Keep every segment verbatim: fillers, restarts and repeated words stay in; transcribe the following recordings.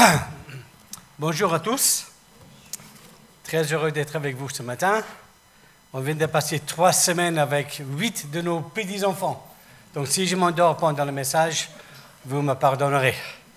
Bonjour à tous. Très heureux d'être avec vous ce matin. On vient de passer trois semaines avec huit de nos petits-enfants. Donc si je m'endors pendant le message, vous me pardonnerez.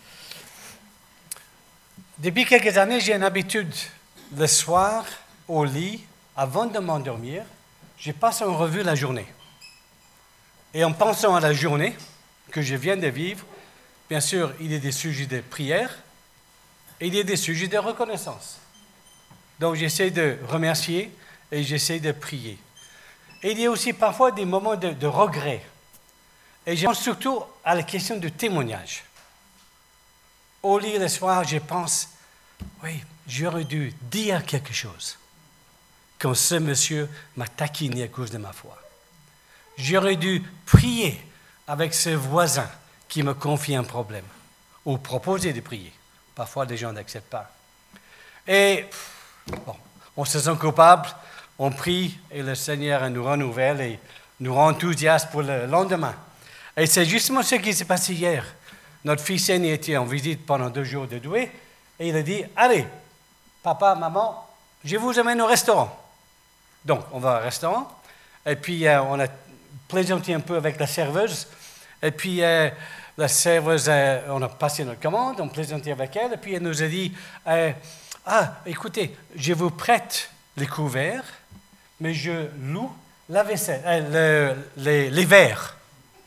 Depuis quelques années, j'ai une habitude. Le soir, au lit, avant de m'endormir, je passe en revue la journée. Et en pensant à la journée que je viens de vivre, bien sûr, il y a des sujets de prière et il y a des sujets de reconnaissance. Donc, j'essaie de remercier et j'essaie de prier. Et il y a aussi parfois des moments de, de regret. Et je pense surtout à la question du témoignage. Au lit le soir, je pense, oui, j'aurais dû dire quelque chose quand ce monsieur m'a taquiné à cause de ma foi. J'aurais dû prier avec ce voisin qui me confie un problème, ou proposer de prier. Parfois, les gens n'acceptent pas. Et bon, on se sent coupable, on prie, et le Seigneur nous renouvelle et nous rend enthousiastes pour le lendemain. Et c'est justement ce qui s'est passé hier. Notre fils aîné était en visite pendant deux jours de Douai, et il a dit, allez, papa, maman, je vous amène au restaurant. Donc, on va au restaurant, et puis euh, on a plaisanté un peu avec la serveuse, et puis euh, la serveuse, euh, on a passé notre commande, on plaisantait avec elle, et puis elle nous a dit, euh, ah, écoutez, je vous prête les couverts, mais je loue la vaisselle, euh, le, les, les verres.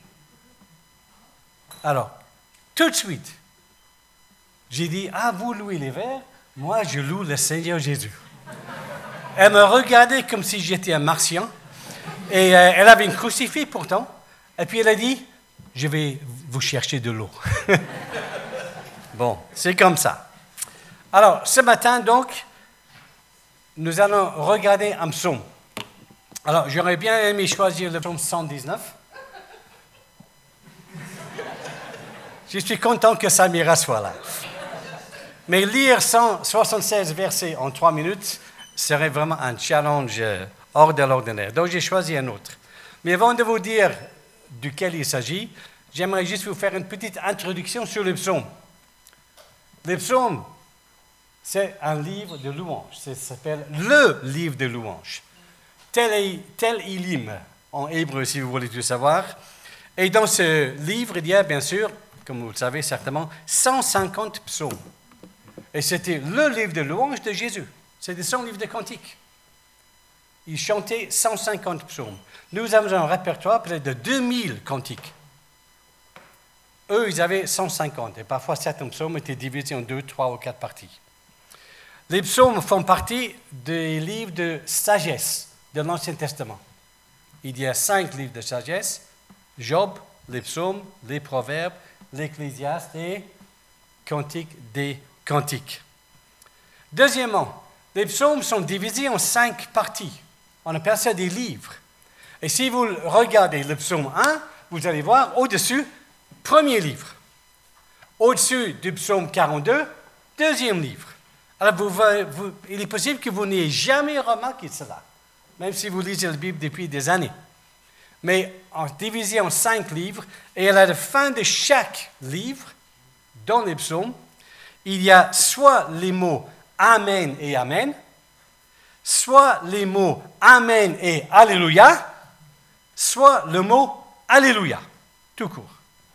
Alors, tout de suite, j'ai dit, ah, vous louez les verres, moi je loue le Seigneur Jésus. Elle me regardait comme si j'étais un martien, et euh, elle avait une crucifix pourtant, et puis elle a dit, je vais vous chercher de l'eau. Bon, c'est comme ça. Alors, ce matin, donc, nous allons regarder un psaume. Alors, j'aurais bien aimé choisir le psaume cent dix-neuf. Je suis content que Samira soit là. Mais lire cent soixante-seize versets en trois minutes serait vraiment un challenge hors de l'ordinaire. Donc, j'ai choisi un autre. Mais avant de vous dire duquel il s'agit, j'aimerais juste vous faire une petite introduction sur le psaume. Le psaume, c'est un livre de louanges. Ça s'appelle le livre de louanges. Tel, est, tel Ilim, en hébreu, si vous voulez tout savoir. Et dans ce livre, il y a, bien sûr, comme vous le savez certainement, cent cinquante psaumes. Et c'était le livre de louanges de Jésus. C'était son livre de cantiques. Il chantait cent cinquante psaumes. Nous avons un répertoire peut-être de deux mille cantiques. Eux, ils avaient cent cinquante. Et parfois, certains psaumes étaient divisés en deux, trois ou quatre parties. Les psaumes font partie des livres de sagesse de l'Ancien Testament. Il y a cinq livres de sagesse. Job, les psaumes, les proverbes, l'Ecclésiaste et Cantique des Cantiques. Deuxièmement, les psaumes sont divisés en cinq parties. On appelle ça des livres. Et si vous regardez le psaume un, vous allez voir au-dessus, premier livre. Au-dessus du psaume quarante-deux, deuxième livre. Alors, vous, vous, il est possible que vous n'ayez jamais remarqué cela, même si vous lisez la Bible depuis des années. Mais en, divisé en cinq livres, et à la fin de chaque livre, dans les psaumes, il y a soit les mots Amen et Amen, soit les mots Amen et Alléluia, soit le mot Alléluia, tout court.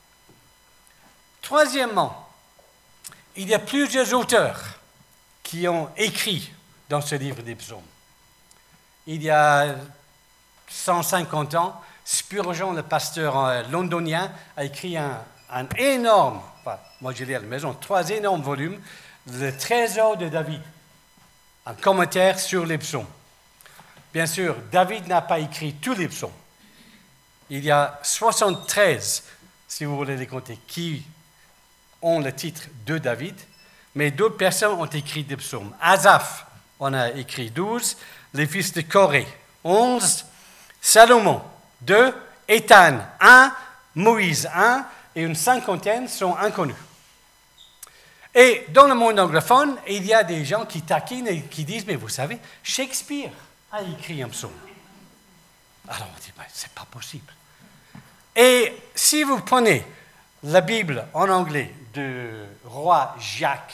Troisièmement, il y a plusieurs auteurs qui ont écrit dans ce livre des psaumes. Il y a cent cinquante ans, Spurgeon, le pasteur londonien, a écrit un, un énorme, enfin, moi je l'ai à la maison, trois énormes volumes, le Trésor de David, un commentaire sur les psaumes. Bien sûr, David n'a pas écrit tous les psaumes. Il y a soixante-treize, si vous voulez les compter, qui ont le titre de David, mais d'autres personnes ont écrit des psaumes. Asaph, on a écrit douze, les fils de Corée, onze, Salomon, deux, Éthan, un, Moïse, un, et une cinquantaine sont inconnus. Et dans le monde anglophone, il y a des gens qui taquinent et qui disent, mais vous savez, Shakespeare a écrit un psaume. Alors on dit, ben, c'est pas possible. Et si vous prenez la Bible en anglais de roi Jacques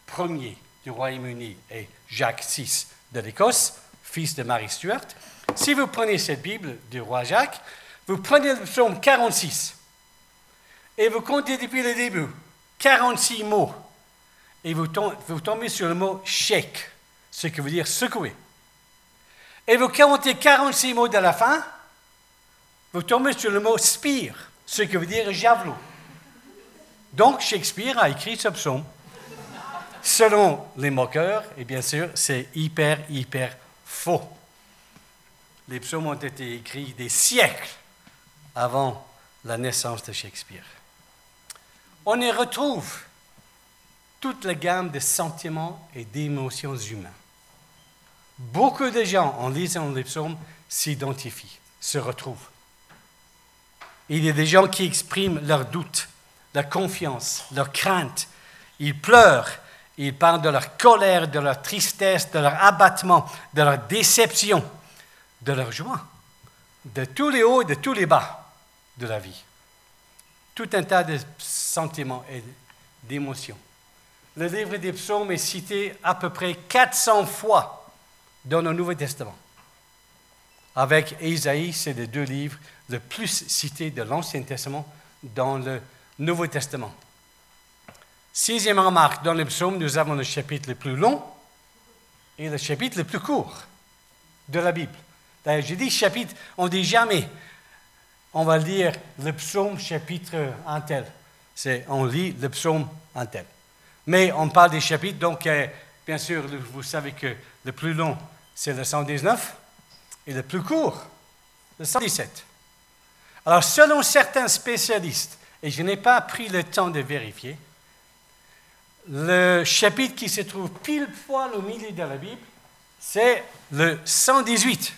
Ier du Royaume-Uni et Jacques six de l'Écosse, fils de Marie Stuart. Si vous prenez cette Bible du roi Jacques, vous prenez le psaume quarante-six et vous comptez depuis le début, quarante-six mots, et vous tombez, vous tombez sur le mot « shake », ce qui veut dire « secouer ». Et vous comptez quarante-six mots de la fin, vous tombez sur le mot « spire », ce qui veut dire « javelot ». Donc Shakespeare a écrit ce psaume. Selon les moqueurs, et bien sûr, c'est hyper, hyper faux. Les psaumes ont été écrits des siècles avant la naissance de Shakespeare. On y retrouve toute la gamme de sentiments et d'émotions humains. Beaucoup de gens, en lisant les psaumes, s'identifient, se retrouvent. Il y a des gens qui expriment leurs doutes, leur confiance, leur crainte. Ils pleurent, ils parlent de leur colère, de leur tristesse, de leur abattement, de leur déception, de leur joie, de tous les hauts et de tous les bas de la vie. Tout un tas de sentiments et d'émotions. Le livre des psaumes est cité à peu près quatre cents fois dans le Nouveau Testament. Avec Ésaïe, c'est les deux livres les plus cités de l'Ancien Testament dans le Nouveau Testament. Sixième remarque, dans les psaumes, nous avons le chapitre le plus long et le chapitre le plus court de la Bible. D'ailleurs, je dis chapitre, on ne dit jamais, on va lire le psaume chapitre un tel. C'est, on lit le psaume un tel. Mais on parle des chapitres, donc euh, bien sûr, vous savez que le plus long, c'est le cent dix-neuf, et le plus court, le cent dix-sept. Alors, selon certains spécialistes, et je n'ai pas pris le temps de vérifier, le chapitre qui se trouve pile poil au milieu de la Bible, c'est le cent dix-huit.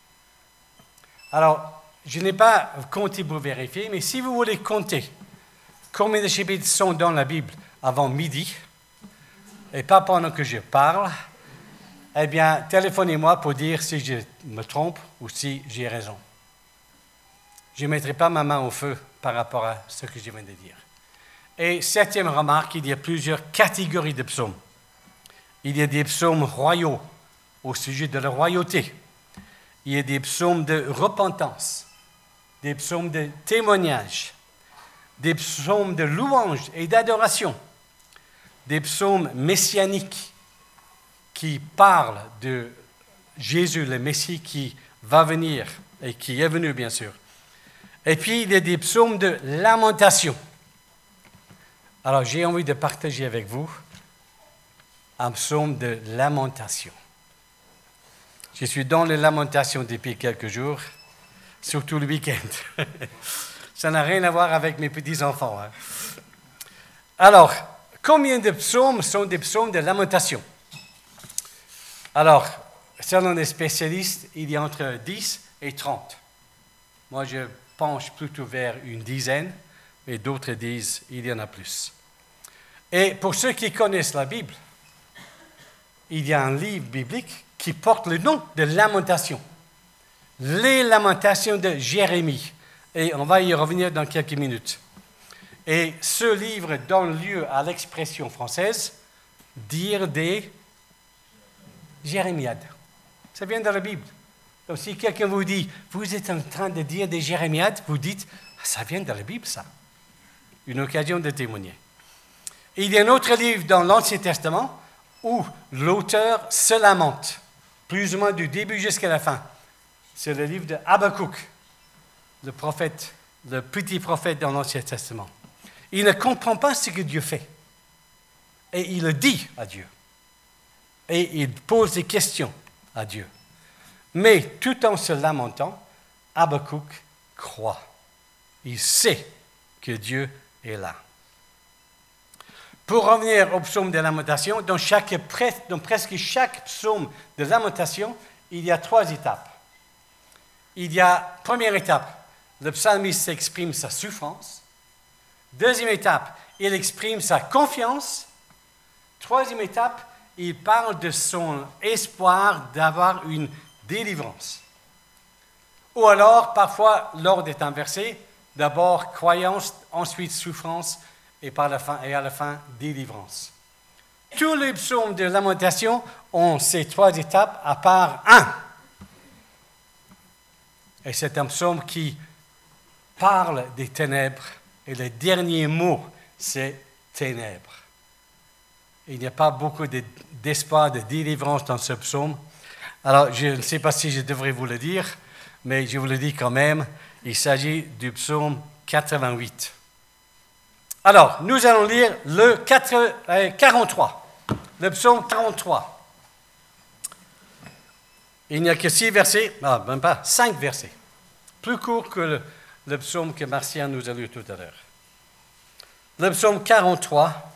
Alors, je n'ai pas compté pour vérifier, mais si vous voulez compter combien de chapitres sont dans la Bible avant midi, et pas pendant que je parle, eh bien, téléphonez-moi pour dire si je me trompe ou si j'ai raison. Je ne mettrai pas ma main au feu par rapport à ce que je viens de dire. Et septième remarque, il y a plusieurs catégories de psaumes. Il y a des psaumes royaux au sujet de la royauté. Il y a des psaumes de repentance, des psaumes de témoignage, des psaumes de louange et d'adoration, des psaumes messianiques qui parlent de Jésus, le Messie qui va venir et qui est venu, bien sûr. Et puis, il y a des psaumes de lamentation. Alors, j'ai envie de partager avec vous un psaume de lamentation. Je suis dans les lamentations depuis quelques jours, surtout le week-end. Ça n'a rien à voir avec mes petits-enfants. Hein. Alors, combien de psaumes sont des psaumes de lamentation? Alors, selon les spécialistes, il y a entre dix et trente. Moi, je penche plutôt vers une dizaine, mais d'autres disent qu'il y en a plus. Et pour ceux qui connaissent la Bible, il y a un livre biblique qui porte le nom de Lamentations. Les Lamentations de Jérémie. Et on va y revenir dans quelques minutes. Et ce livre donne lieu à l'expression française « dire des jérémiades ». Ça vient de la Bible. Donc si quelqu'un vous dit « vous êtes en train de dire des jérémiades », vous dites « ça vient de la Bible, ça ». Une occasion de témoigner. Et il y a un autre livre dans l'Ancien Testament où l'auteur se lamente, plus ou moins du début jusqu'à la fin. C'est le livre de Habakkuk, le prophète, le petit prophète dans l'Ancien Testament. Il ne comprend pas ce que Dieu fait. Et il le dit à Dieu. Et il pose des questions à Dieu. Mais tout en se lamentant, Habakkuk croit. Il sait que Dieu est là. Pour revenir au psaume de lamentation, dans, chaque, dans presque chaque psaume de lamentation, il y a trois étapes. Il y a, première étape, le psalmiste exprime sa souffrance. Deuxième étape, il exprime sa confiance. Troisième étape, il parle de son espoir d'avoir une délivrance. Ou alors, parfois, l'ordre est inversé. D'abord, croyance, ensuite souffrance, et, par la fin, et à la fin, délivrance. Tous les psaumes de lamentation ont ces trois étapes à part un. Et c'est un psaume qui parle des ténèbres. Et le dernier mot, c'est ténèbres. Il n'y a pas beaucoup de, d'espoir, de délivrance dans ce psaume. Alors, je ne sais pas si je devrais vous le dire, mais je vous le dis quand même. Il s'agit du psaume quatre-vingt-huit. Alors, nous allons lire le quarante-trois. Le psaume quarante-trois. Il n'y a que six versets, ah, même pas, cinq versets. Plus court que le, le psaume que Martien nous a lu tout à l'heure. Le psaume quarante-trois.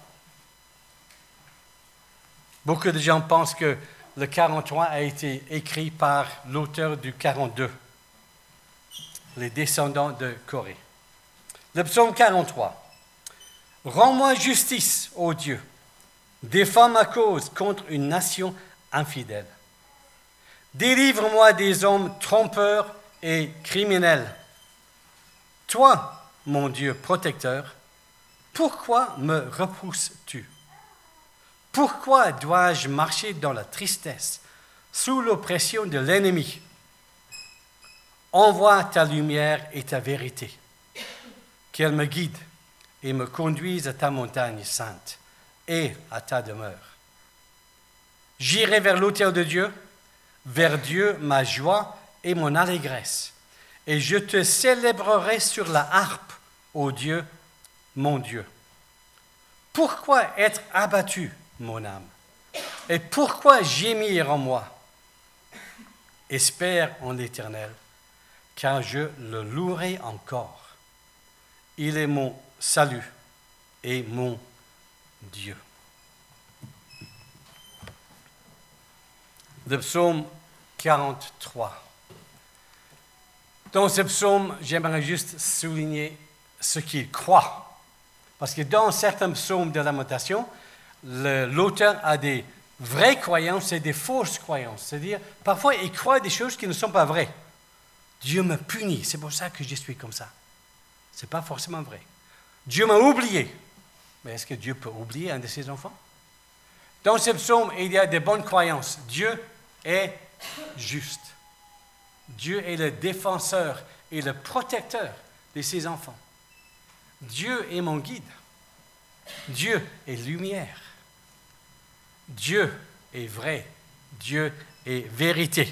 Beaucoup de gens pensent que le quarante-trois a été écrit par l'auteur du quarante-deux, les descendants de Corée. Le psaume quarante-trois. Rends-moi justice, ô Dieu. Défends ma cause contre une nation infidèle. Délivre-moi des hommes trompeurs et criminels. Toi, mon Dieu protecteur, pourquoi me repousses-tu? Pourquoi dois-je marcher dans la tristesse, sous l'oppression de l'ennemi? Envoie ta lumière et ta vérité, qu'elle me guide et me conduise à ta montagne sainte et à ta demeure. J'irai vers l'autel de Dieu, vers Dieu ma joie et mon allégresse, et je te célébrerai sur la harpe, ô Dieu, mon Dieu. Pourquoi être abattu, mon âme? Et pourquoi gémir en moi? Espère en l'Éternel, car je le louerai encore. Il est mon salut et mon Dieu. Le psaume quarante-trois. Dans ce psaume, j'aimerais juste souligner ce qu'il croit. Parce que dans certains psaumes de lamentation, le, l'auteur a des vraies croyances et des fausses croyances. C'est-à-dire, parfois, il croit des choses qui ne sont pas vraies. Dieu me punit, c'est pour ça que je suis comme ça. Ce n'est pas forcément vrai. Dieu m'a oublié. Mais est-ce que Dieu peut oublier un de ses enfants? Dans ce psaume, il y a des bonnes croyances. Dieu est juste. Dieu est le défenseur et le protecteur de ses enfants. Dieu est mon guide. Dieu est lumière. Dieu est vrai. Dieu est vérité.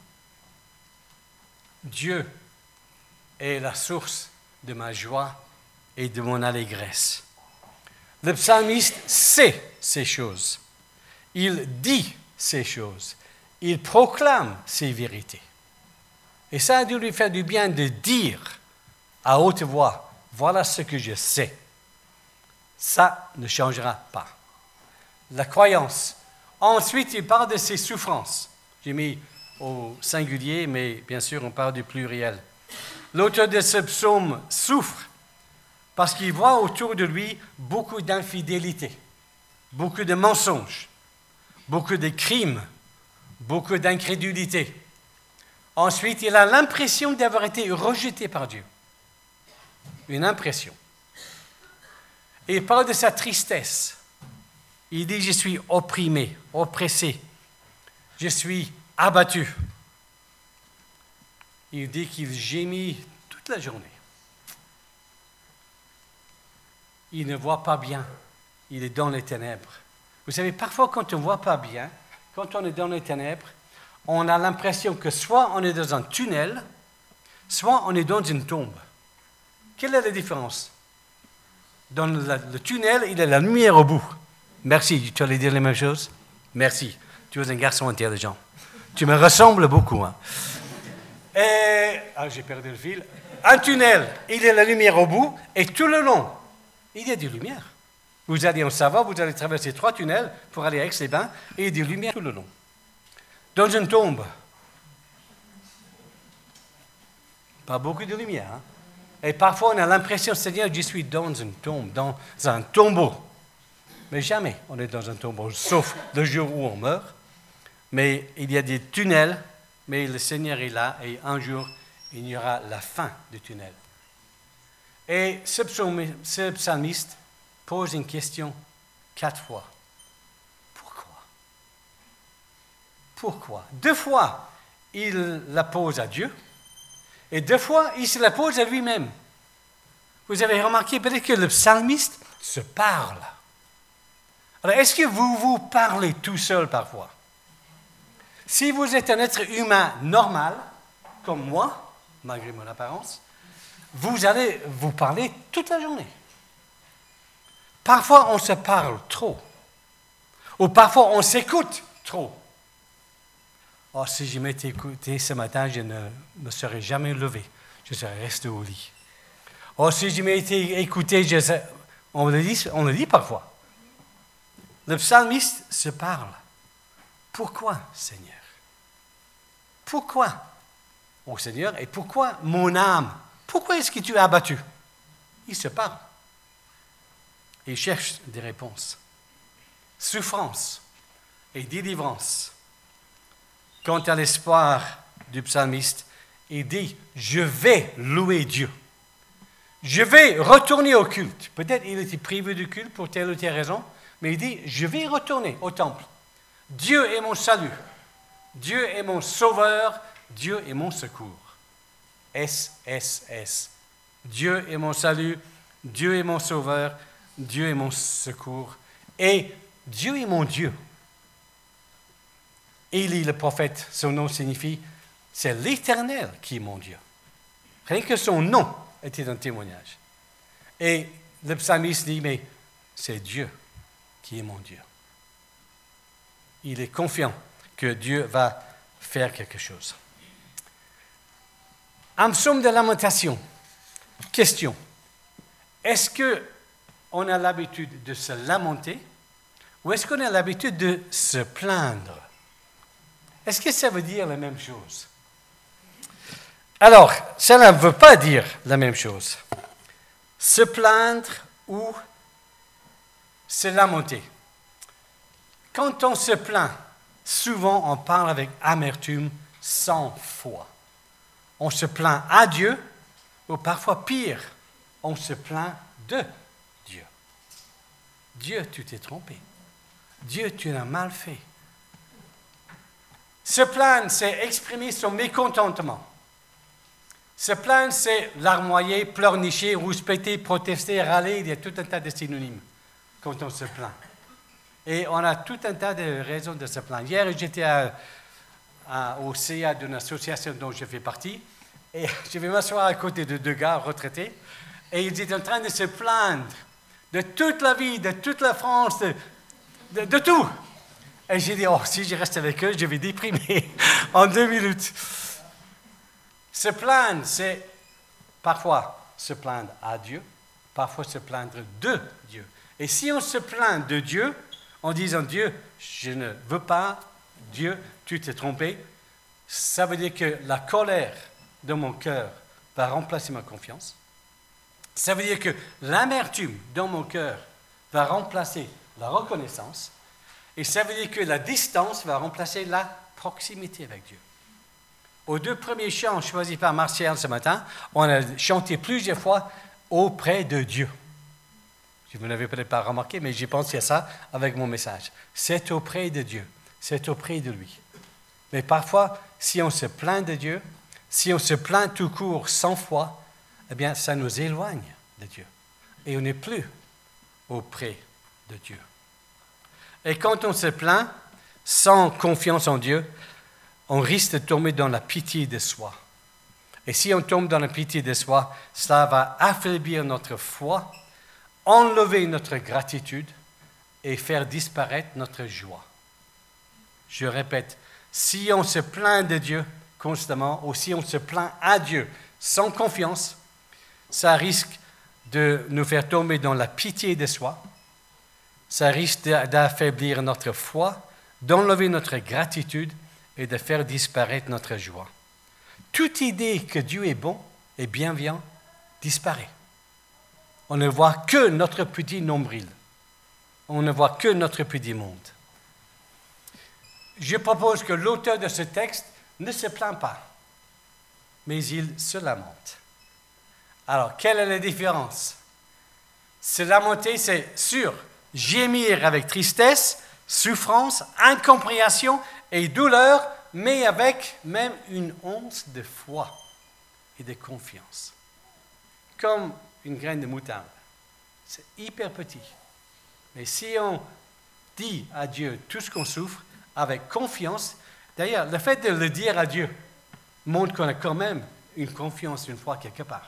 Dieu est la source de ma joie et de mon allégresse. Le psalmiste sait ces choses. Il dit ces choses. Il proclame ces vérités. Et ça a dû lui faire du bien de dire à haute voix, voilà ce que je sais. Ça ne changera pas. La croyance. Ensuite, il parle de ses souffrances. J'ai mis au singulier, mais bien sûr, on parle du pluriel. L'auteur de ce psaume souffre parce qu'il voit autour de lui beaucoup d'infidélité, beaucoup de mensonges, beaucoup de crimes, beaucoup d'incrédulité. Ensuite, il a l'impression d'avoir été rejeté par Dieu. Une impression. Et il parle de sa tristesse. Il dit, je suis opprimé, oppressé. Je suis abattu. Il dit qu'il gémit toute la journée. Il ne voit pas bien. Il est dans les ténèbres. Vous savez, parfois quand on ne voit pas bien, quand on est dans les ténèbres, on a l'impression que soit on est dans un tunnel, soit on est dans une tombe. Quelle est la différence? Dans le, le tunnel, il y a la lumière au bout. Merci, tu allais dire les mêmes choses? Merci, tu es un garçon intelligent. Tu me ressembles beaucoup. Hein. Et, ah, j'ai perdu le fil. Un tunnel, il y a la lumière au bout, et tout le long, il y a des lumières. Vous allez en Savoie, vous allez traverser trois tunnels pour aller à Aix-les-Bains, et il y a des lumières tout le long. Dans une tombe, pas beaucoup de lumière. Hein? Et parfois, on a l'impression, Seigneur, je suis dans une tombe, dans un tombeau. Mais jamais on est dans un tombeau, sauf le jour où on meurt. Mais il y a des tunnels, mais le Seigneur est là, et un jour, il y aura la fin du tunnel. Et ce psalmiste pose une question quatre fois. pourquoi. Deux fois, il la pose à Dieu, et deux fois, il se la pose à lui-même. Vous avez remarqué peut-être que le psalmiste se parle. Alors, est-ce que vous vous parlez tout seul parfois? Si vous êtes un être humain normal, comme moi, malgré mon apparence, vous allez vous parler toute la journée. Parfois, on se parle trop. Ou parfois, on s'écoute trop. Oh, si je m'étais écouté ce matin, je ne me serais jamais levé. Je serais resté au lit. Oh, si je m'étais écouté, je sais, on le dit, on le dit parfois. Le psalmiste se parle. Pourquoi, Seigneur? Pourquoi, mon Seigneur, et pourquoi mon âme? Pourquoi est-ce que tu es abattu? Il se parle. Il cherche des réponses. Souffrance et délivrance. Quant à l'espoir du psalmiste, il dit, je vais louer Dieu. Je vais retourner au culte. Peut-être il était privé du culte pour telle ou telle raison, mais il dit, je vais retourner au temple. Dieu est mon salut. Dieu est mon sauveur. Dieu est mon secours. S, S, S. Dieu est mon salut. Dieu est mon sauveur. Dieu est mon secours. Et Dieu est mon Dieu. Élie, le prophète, son nom signifie, c'est l'Éternel qui est mon Dieu. Rien que son nom était un témoignage. Et le psalmiste dit, mais c'est Dieu qui est mon Dieu. Il est confiant que Dieu va faire quelque chose. Un psaume de lamentation. Question. Est-ce qu'on a l'habitude de se lamenter ou est-ce qu'on a l'habitude de se plaindre? Est-ce que ça veut dire la même chose? Alors, ça ne veut pas dire la même chose. Se plaindre ou se lamenter. Quand on se plaint, souvent on parle avec amertume, sans foi. On se plaint à Dieu, ou parfois pire, on se plaint de Dieu. Dieu, tu t'es trompé. Dieu, tu l'as mal fait. Se plaindre, c'est exprimer son mécontentement. Se plaindre, c'est larmoyer, pleurnicher, rouspéter, protester, râler. Il y a tout un tas de synonymes quand on se plaint. Et on a tout un tas de raisons de se plaindre. Hier, j'étais à, à, au C A d'une association dont je fais partie, et je vais m'asseoir à côté de deux gars retraités, et ils étaient en train de se plaindre de toute la vie, de toute la France, de, de, de tout. Et j'ai dit, oh, si je reste avec eux, je vais déprimer en deux minutes. Se plaindre, c'est parfois se plaindre à Dieu, parfois se plaindre de Dieu. Et si on se plaint de Dieu, en disant, Dieu, je ne veux pas, Dieu, tu t'es trompé, ça veut dire que la colère de mon cœur va remplacer ma confiance. Ça veut dire que l'amertume dans mon cœur va remplacer la reconnaissance. Et ça veut dire que la distance va remplacer la proximité avec Dieu. Aux deux premiers chants choisis par Martial ce matin, on a chanté plusieurs fois « auprès de Dieu ». Vous n'avez peut-être pas remarqué, mais j'ai pensé à ça avec mon message. C'est auprès de Dieu, c'est auprès de lui. Mais parfois, si on se plaint de Dieu, si on se plaint tout court sans foi, eh bien, ça nous éloigne de Dieu. Et on n'est plus auprès de Dieu. Et quand on se plaint sans confiance en Dieu, on risque de tomber dans la pitié de soi. Et si on tombe dans la pitié de soi, ça va affaiblir notre foi, enlever notre gratitude et faire disparaître notre joie. Je répète, si on se plaint de Dieu constamment, ou si on se plaint à Dieu sans confiance, ça risque de nous faire tomber dans la pitié de soi, ça risque d'affaiblir notre foi, d'enlever notre gratitude et de faire disparaître notre joie. Toute idée que Dieu est bon et bienveillant disparaît. On ne voit que notre petit nombril. On ne voit que notre petit monde. Je propose que l'auteur de ce texte ne se plaint pas, mais il se lamente. Alors, quelle est la différence? Se lamenter, c'est sûr, gémir avec tristesse, souffrance, incompréhension et douleur, mais avec même une once de foi et de confiance. Comme une graine de moutarde. C'est hyper petit. Mais si on dit à Dieu tout ce qu'on souffre avec confiance, d'ailleurs, le fait de le dire à Dieu montre qu'on a quand même une confiance, une foi quelque part.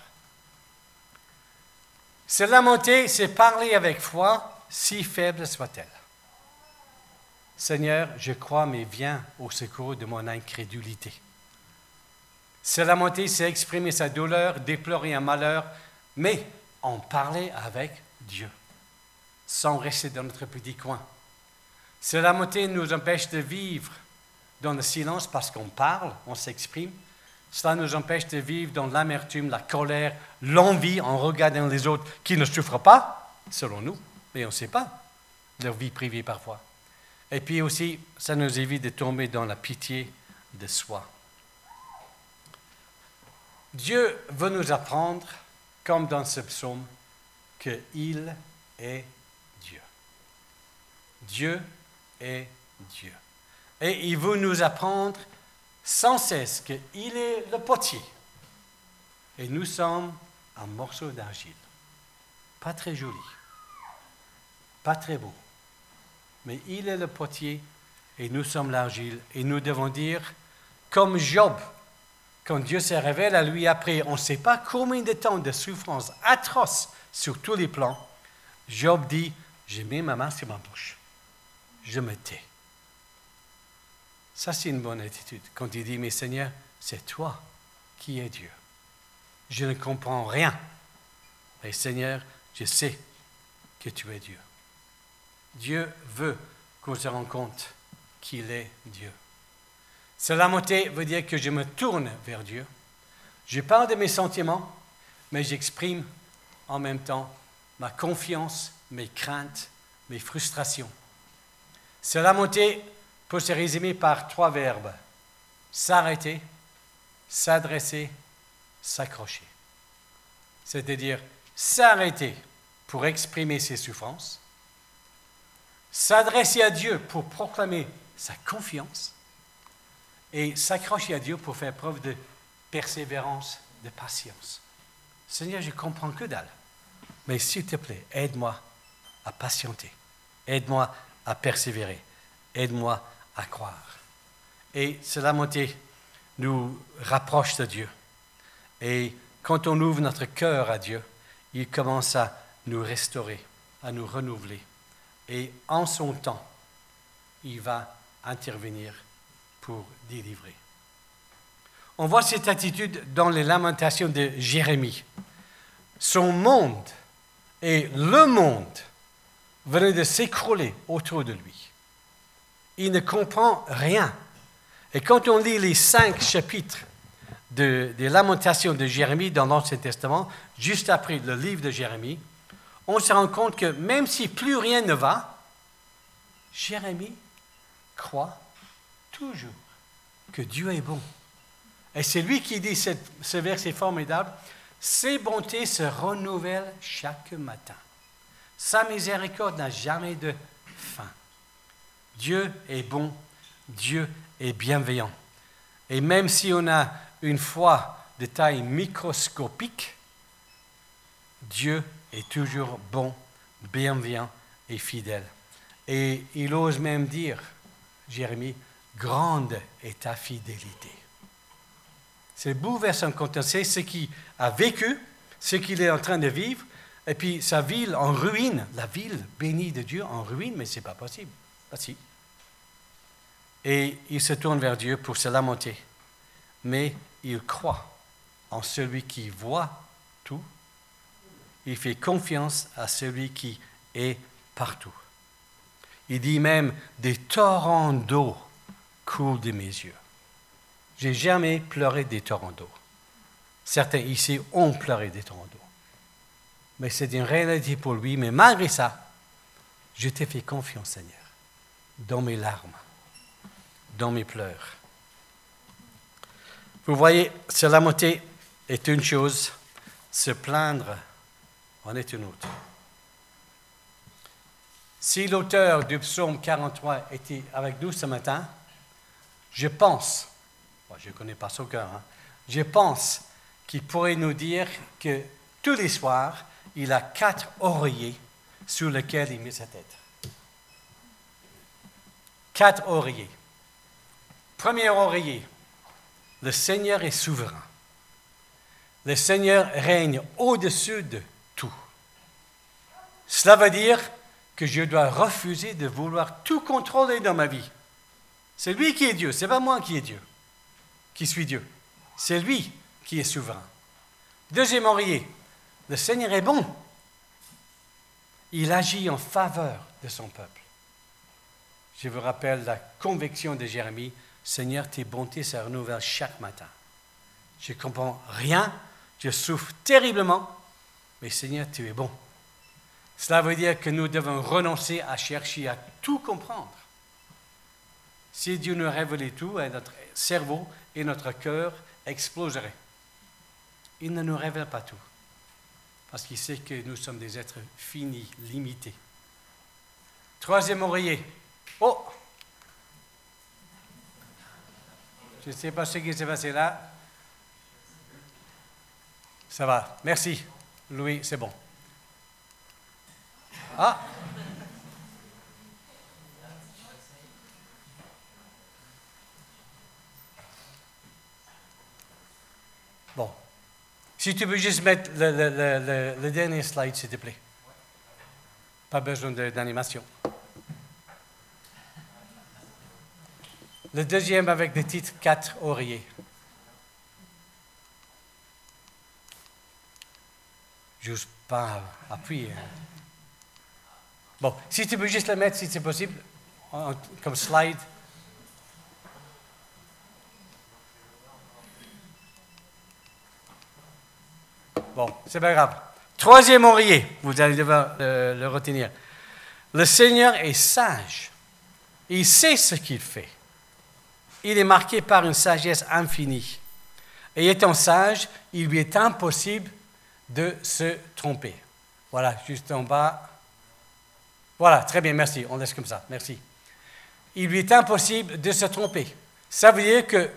Se lamenter, c'est parler avec foi, si faible soit-elle. Seigneur, je crois, mais viens au secours de mon incrédulité. Se lamenter, c'est exprimer sa douleur, déplorer un malheur, mais en parler avec Dieu, sans rester dans notre petit coin. Se lamenter nous empêche de vivre dans le silence parce qu'on parle, on s'exprime. Cela nous empêche de vivre dans l'amertume, la colère, l'envie en regardant les autres qui ne souffrent pas, selon nous, mais on ne sait pas leur vie privée parfois. Et puis aussi, ça nous évite de tomber dans la pitié de soi. Dieu veut nous apprendre, comme dans ce psaume, qu'il est Dieu. Dieu est Dieu. Et il veut nous apprendre sans cesse qu'il est le potier. Et nous sommes un morceau d'argile. Pas très joli, pas très beau. Mais il est le potier et nous sommes l'argile. Et nous devons dire, comme Job, quand Dieu se révèle à lui après, on ne sait pas combien de temps de souffrance atroce sur tous les plans, Job dit, j'ai mis ma main sur ma bouche. Je me tais. Ça, c'est une bonne attitude. Quand il dit, mais Seigneur, c'est toi qui es Dieu. Je ne comprends rien. Mais Seigneur, je sais que tu es Dieu. Dieu veut qu'on se rende compte qu'il est Dieu. Se lamenter veut dire que je me tourne vers Dieu. Je parle de mes sentiments, mais j'exprime en même temps ma confiance, mes craintes, mes frustrations. Se lamenter peut se résumer par trois verbes. S'arrêter, s'adresser, s'accrocher. C'est-à-dire s'arrêter pour exprimer ses souffrances, s'adresser à Dieu pour proclamer sa confiance et s'accrocher à Dieu pour faire preuve de persévérance, de patience. Seigneur, je comprends que dalle, mais s'il te plaît, aide-moi à patienter, aide-moi à persévérer, aide-moi à croire. Et se lamenter nous rapproche de Dieu. Et quand on ouvre notre cœur à Dieu, il commence à nous restaurer, à nous renouveler. Et en son temps, il va intervenir pour délivrer. On voit cette attitude dans les lamentations de Jérémie. Son monde et le monde venaient de s'écrouler autour de lui. Il ne comprend rien. Et quand on lit les cinq chapitres de, des lamentations de Jérémie dans l'Ancien Testament, juste après le livre de Jérémie, on se rend compte que même si plus rien ne va, Jérémie croit toujours que Dieu est bon. Et c'est lui qui dit cette, ce verset formidable, « Ses bontés se renouvellent chaque matin. Sa miséricorde n'a jamais de fin. » Dieu est bon, Dieu est bienveillant. Et même si on a une foi de taille microscopique, Dieu est toujours bon, bienveillant et fidèle. Et il ose même dire, Jérémie, « Grande est ta fidélité. » C'est bouleversant quand on sait ce qu'il a vécu, ce qu'il est en train de vivre, et puis sa ville en ruine, la ville bénie de Dieu en ruine, mais ce n'est pas possible. Ah, si. Et il se tourne vers Dieu pour se lamenter. Mais il croit en celui qui voit tout. Il fait confiance à celui qui est partout. Il dit même, des torrents d'eau coulent de mes yeux. J'ai jamais pleuré des torrents d'eau. Certains ici ont pleuré des torrents d'eau. Mais c'est une réalité pour lui. Mais malgré ça, je t'ai fait confiance, Seigneur, dans mes larmes, dans mes pleurs. Vous voyez, se lamenter est une chose, se plaindre en est une autre. Si l'auteur du psaume quarante-trois était avec nous ce matin, Je pense, bon, je ne connais pas son cœur, hein, je pense qu'il pourrait nous dire que tous les soirs, il a quatre oreillers sur lesquels il met sa tête. Quatre oreillers. Premier oreiller, le Seigneur est souverain. Le Seigneur règne au-dessus de tout. Cela veut dire que je dois refuser de vouloir tout contrôler dans ma vie. C'est lui qui est Dieu, ce n'est pas moi qui est Dieu, qui suis Dieu. C'est lui qui est souverain. Deuxième oreiller, le Seigneur est bon. Il agit en faveur de son peuple. Je vous rappelle la conviction de Jérémie, Seigneur, tes bontés se renouvellent chaque matin. Je ne comprends rien, je souffre terriblement, mais Seigneur, tu es bon. Cela veut dire que nous devons renoncer à chercher à tout comprendre. Si Dieu nous révélait tout, notre cerveau et notre cœur exploseraient. Il ne nous révèle pas tout, parce qu'il sait que nous sommes des êtres finis, limités. Troisième oreiller. Oh! Je ne sais pas ce qui s'est passé là. Ça va. Merci. Louis, c'est bon. Ah! Bon. Si tu peux juste mettre le, le, le, le, le dernier slide, s'il te plaît. Pas besoin de, d'animation. Le deuxième avec le titre « Quatre oreillers ». Je n'ose pas appuyer. Bon, si tu peux juste le mettre, si c'est possible, comme slide. Bon, c'est pas grave. Troisième oreiller, vous allez devoir le, le retenir. Le Seigneur est sage. Il sait ce qu'il fait. Il est marqué par une sagesse infinie. Et étant sage, il lui est impossible de se tromper. Voilà, juste en bas. Voilà, très bien, merci. On laisse comme ça, merci. Il lui est impossible de se tromper. Ça veut dire que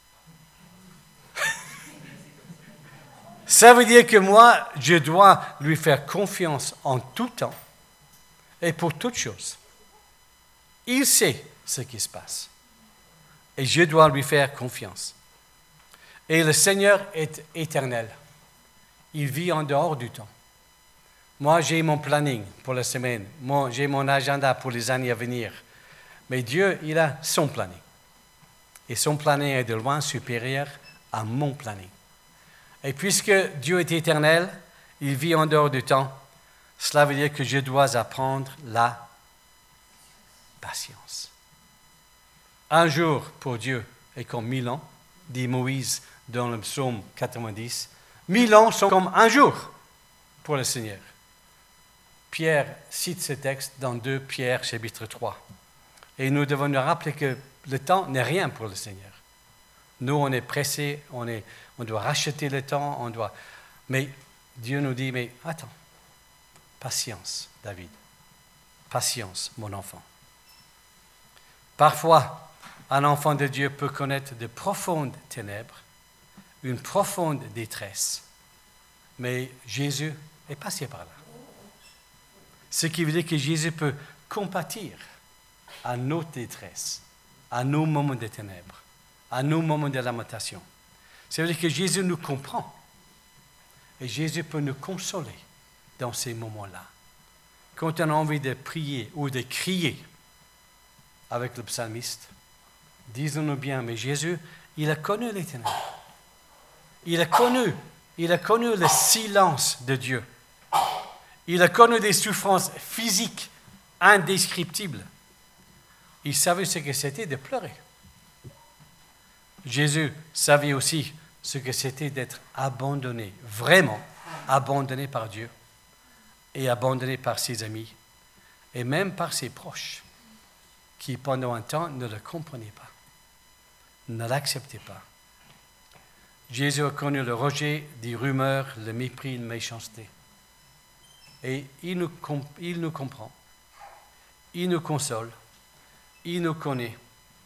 Ça veut dire que moi, je dois lui faire confiance en tout temps et pour toutes choses. Il sait ce qui se passe. Et je dois lui faire confiance. Et le Seigneur est éternel. Il vit en dehors du temps. Moi, j'ai mon planning pour la semaine. Moi, j'ai mon agenda pour les années à venir. Mais Dieu, il a son planning. Et son planning est de loin supérieur à mon planning. Et puisque Dieu est éternel, il vit en dehors du temps, cela veut dire que je dois apprendre la patience. Un jour pour Dieu est comme mille ans, dit Moïse dans le psaume quatre-vingt-dix. Mille ans sont comme un jour pour le Seigneur. Pierre cite ce texte dans deux Pierre chapitre trois. Et nous devons nous rappeler que le temps n'est rien pour le Seigneur. Nous, on est pressés, on, est, on doit racheter le temps, on doit... Mais Dieu nous dit, mais attends, patience, David. Patience, mon enfant. Parfois, un enfant de Dieu peut connaître de profondes ténèbres, une profonde détresse. Mais Jésus est passé par là. Ce qui veut dire que Jésus peut compatir à nos détresses, à nos moments de ténèbres, à nos moments de lamentation. Ça veut dire que Jésus nous comprend. Et Jésus peut nous consoler dans ces moments-là. Quand on a envie de prier ou de crier avec le psalmiste, disons-nous bien, mais Jésus, il a connu les ténèbres. Il a connu, il a connu le silence de Dieu. Il a connu des souffrances physiques indescriptibles. Il savait ce que c'était de pleurer. Jésus savait aussi ce que c'était d'être abandonné, vraiment abandonné par Dieu et abandonné par ses amis et même par ses proches qui pendant un temps ne le comprenaient pas, ne l'acceptaient pas. Jésus a connu le rejet, des rumeurs, le mépris, la méchanceté. Et il nous, il nous comprend, il nous console, il nous connaît.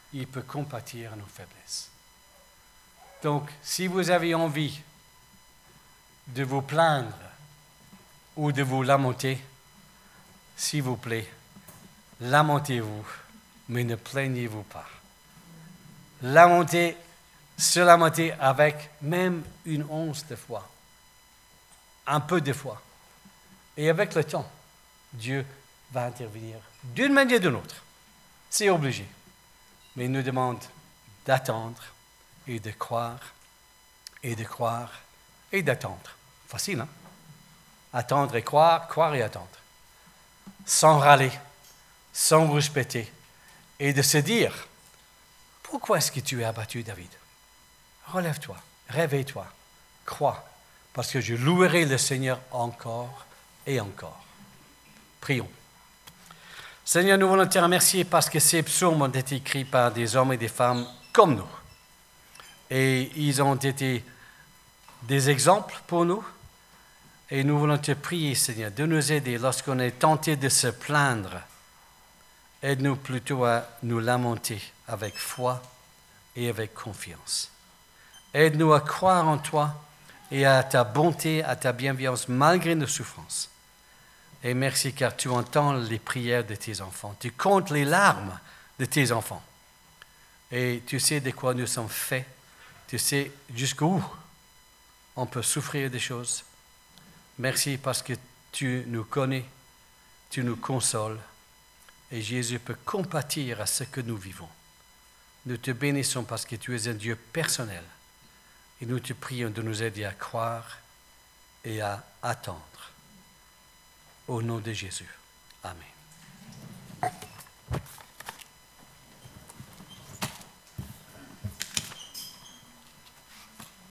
il peut compatir à nos faiblesses. Donc, si vous avez envie de vous plaindre ou de vous lamenter, s'il vous plaît, lamentez-vous, mais ne plaignez-vous pas. Lamentez, se lamenter avec même une once de foi, un peu de foi. Et avec le temps, Dieu va intervenir d'une manière ou d'une autre. C'est obligé. Mais il nous demande d'attendre et de croire et de croire et d'attendre. Facile, hein? Attendre et croire, croire et attendre. Sans râler, sans rouspéter, et de se dire, pourquoi est-ce que tu es abattu, David? Relève-toi, réveille-toi, crois, parce que je louerai le Seigneur encore et encore. Prions. Seigneur, nous voulons te remercier parce que ces psaumes ont été écrits par des hommes et des femmes comme nous. Et ils ont été des exemples pour nous. Et nous voulons te prier, Seigneur, de nous aider lorsqu'on est tenté de se plaindre. Aide-nous plutôt à nous lamenter avec foi et avec confiance. Aide-nous à croire en toi et à ta bonté, à ta bienveillance malgré nos souffrances. Et merci car tu entends les prières de tes enfants. Tu comptes les larmes de tes enfants. Et tu sais de quoi nous sommes faits. Tu sais jusqu'où on peut souffrir des choses. Merci parce que tu nous connais, tu nous consoles. Et Jésus peut compatir à ce que nous vivons. Nous te bénissons parce que tu es un Dieu personnel. Et nous te prions de nous aider à croire et à attendre. Au nom de Jésus. Amen.